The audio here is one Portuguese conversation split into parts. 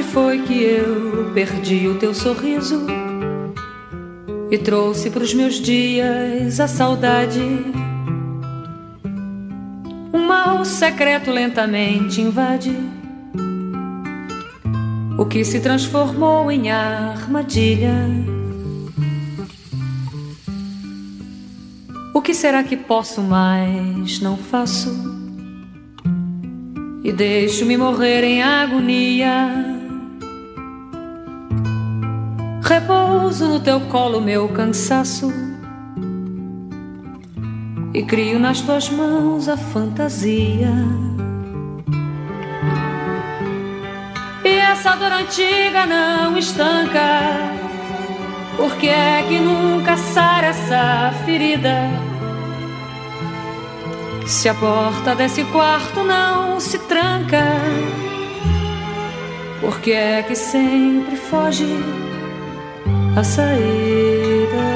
foi que eu perdi o teu sorriso e trouxe pros meus dias a saudade? Um mal secreto lentamente invade o que se transformou em armadilha. O que será que posso mais? Não faço e deixo-me morrer em agonia. Repouso no teu colo meu cansaço e crio nas tuas mãos a fantasia. E essa dor antiga não estanca, por que é que nunca sara essa ferida? Se a porta desse quarto não se tranca, por que é que sempre foge a saída?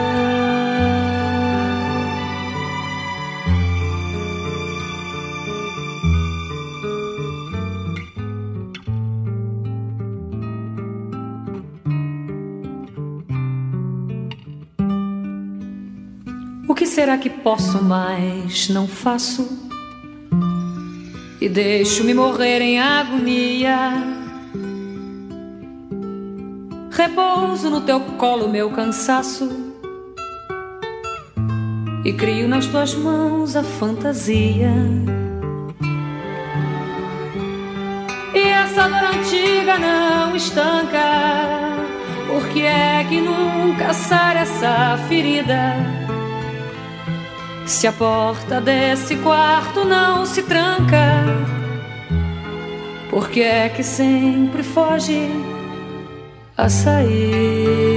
O que será que posso mais? Não faço e deixo-me morrer em agonia. Repouso no teu colo meu cansaço e crio nas tuas mãos a fantasia. E essa dor antiga não estanca, por que é que nunca sara essa ferida? Se a porta desse quarto não se tranca, por que é que sempre foge a sair?